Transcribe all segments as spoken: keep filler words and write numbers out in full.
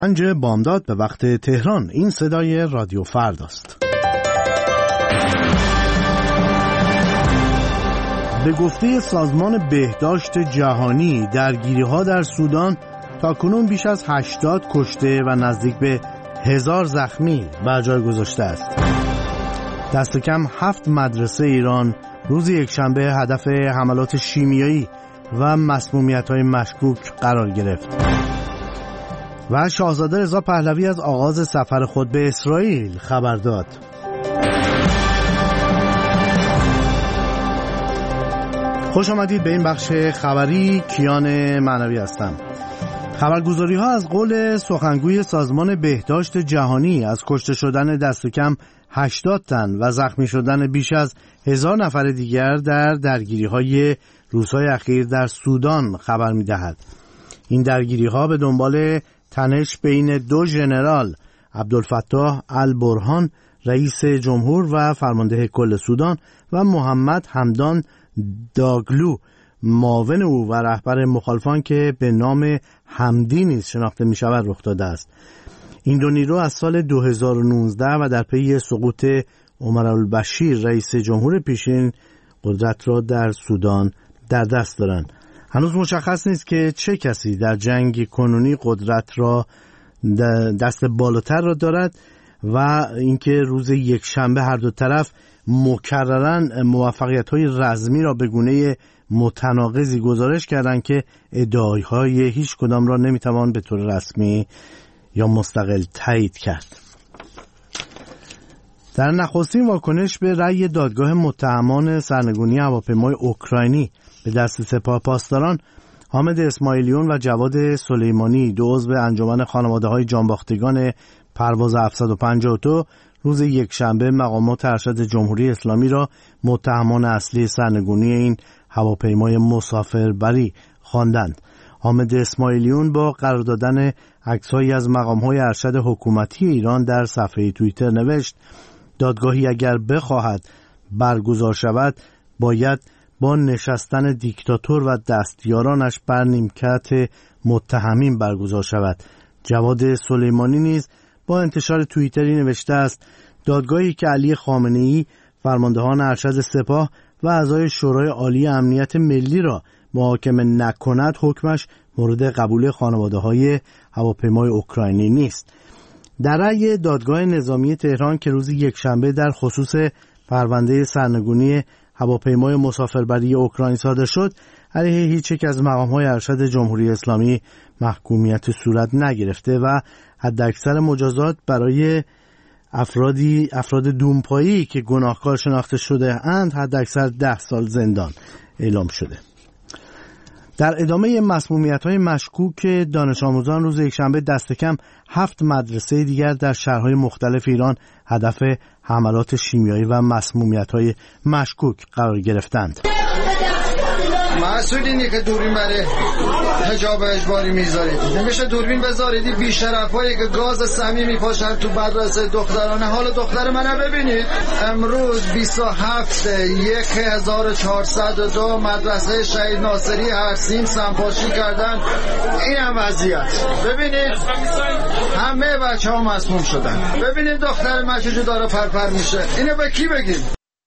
پنج بامداد به وقت تهران. این صدای رادیو فرداست. به گفته سازمان بهداشت جهانی درگیری‌ها در سودان تاکنون بیش از هشتاد کشته و نزدیک به هزار زخمی بر جای گذاشته است. دست کم هفت مدرسه ایران روز یکشنبه هدف حملات شیمیایی و مسمومیت‌های مشکوک قرار گرفت. و شاهزاده رضا پهلوی از آغاز سفر خود به اسرائیل خبر داد. خوش آمدید به این بخش خبری. کیان معنوی هستم. خبرگزاری ها از قول سخنگوی سازمان بهداشت جهانی از کشته شدن دست کم هشتاد تن و زخمی شدن بیش از هزار نفر دیگر در درگیری های روزهای اخیر در سودان خبر می دهد. این درگیری ها به دنبال تنش بین دو ژنرال، عبدالفتاح البرهان رئیس جمهور و فرمانده کل سودان و محمد حمدان داگلو معاون او و رهبر مخالفان که به نام حمدی نیز شناخته می شود رخ داده است. این دو نیرو از سال دو هزار و نوزده و در پی سقوط عمر البشیر رئیس جمهور پیشین قدرت را در سودان در دست دارند. هنوز مشخص نیست که چه کسی در جنگ کنونی قدرت را دست بالاتر را دارد و اینکه روز یکشنبه هر دو طرف مکرراً موفقیت‌های رزمی را به گونه متناقضی گزارش کردند که ادعاهای هیچ کدام را نمیتوان به طور رسمی یا مستقل تایید کرد. در نخستین واکنش به رأی دادگاه متهمان سرنگونی هواپیمای اوکراینی به دست سپاه پاسداران، حامد اسماعیلیون و جواد سلیمانی دو عضو انجمن خانواده‌های جانباختگان پرواز هفتصد و پنجاه و دو روز یکشنبه مقامات ارشد جمهوری اسلامی را متهمان اصلی سرنگونی این هواپیمای مسافربری خواندند. حامد اسماعیلیون با قرار دادن عکس‌هایی از مقام‌های ارشد حکومتی ایران در صفحه توییتر نوشت: دادگاهی اگر بخواهد برگزار شود باید با نشستن دیکتاتور و دستیارانش بر نیمکت متهمین برگزار شود. جواد سلیمانی نیز با انتشار توییتری نوشته است: دادگاهی که علی خامنه‌ای فرماندهان ارشد سپاه و اعضای شورای عالی امنیت ملی را محاکمه نکند حکمش مورد قبول خانواده‌های هواپیمای اوکراینی نیست. در رأی دادگاه نظامی تهران که روز یکشنبه در خصوص پرونده سرنگونی هواپیمای مسافربری اوکراین صادر شد، علیه هیچ یک از مقام‌های ارشد جمهوری اسلامی محکومیت صورت نگرفته و حداکثر مجازات برای افرادی افراد دونپایی که گناهکار شناخته شده اند حداکثر ده سال زندان اعلام شده. در ادامه مسمومیت‌های مشکوک دانش آموزان روز یکشنبه دست کم هفت مدرسه دیگر در شهرهای مختلف ایران هدف حملات شیمیایی و مسمومیت‌های مشکوک قرار گرفتند. مسئولینی که دوربین برای حجاب اجباری میذارید نمیشه دوربین بذارید؟ بی‌شرفایی که گاز سمی میپاشن تو مدرسه دخترانه. حالا دختر منو ببینید، امروز بیست و هفت هزار و چهارصد و دو مدرسه شهید ناصری هرسین سمپاشی کردن. این هم وضعیت. ببینید همه بچه ها مسموم شدن. ببینید دختر من چجور داره پرپر میشه. اینو به کی بگیم؟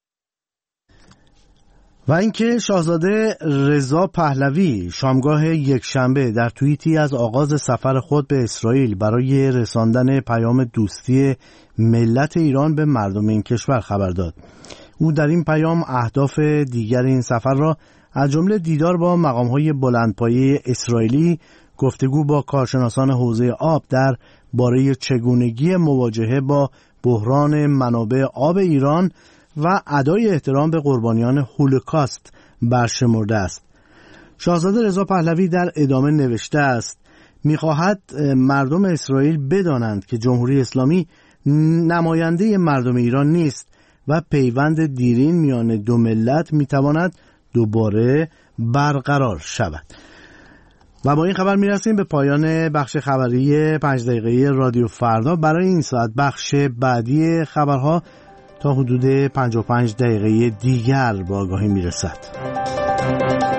و اینکه شاهزاده رضا پهلوی شامگاه یکشنبه در توییتی از آغاز سفر خود به اسرائیل برای رساندن پیام دوستی ملت ایران به مردم این کشور خبر داد. او در این پیام اهداف دیگر این سفر را از جمله دیدار با مقام‌های بلندپایه اسرائیلی، گفتگو با کارشناسان حوزه آب در باره چگونگی مواجهه با بحران منابع آب ایران و ادای احترام به قربانیان هولوکاست برشمرده است. شاهزاده رضا پهلوی در ادامه نوشته است: می‌خواهد مردم اسرائیل بدانند که جمهوری اسلامی نماینده مردم ایران نیست و پیوند دیرین میان دو ملت می‌تواند دوباره برقرار شود. و با این خبر میرسیم به پایان بخش خبری پنج دقیقه‌ای رادیو فردا. برای این ساعت بخش بعدی خبرها تا حدود پنجاه و پنج دقیقه دیگر با آگاهی میرسد.